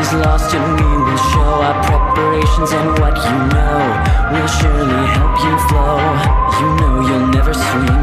is lost and we will show our preparations, and what you know will surely help you flow. You know you'll never swim